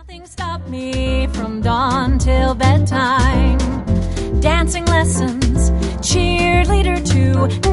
Nothing stopped me from dawn till bedtime. Dancing lessons, cheerleader too.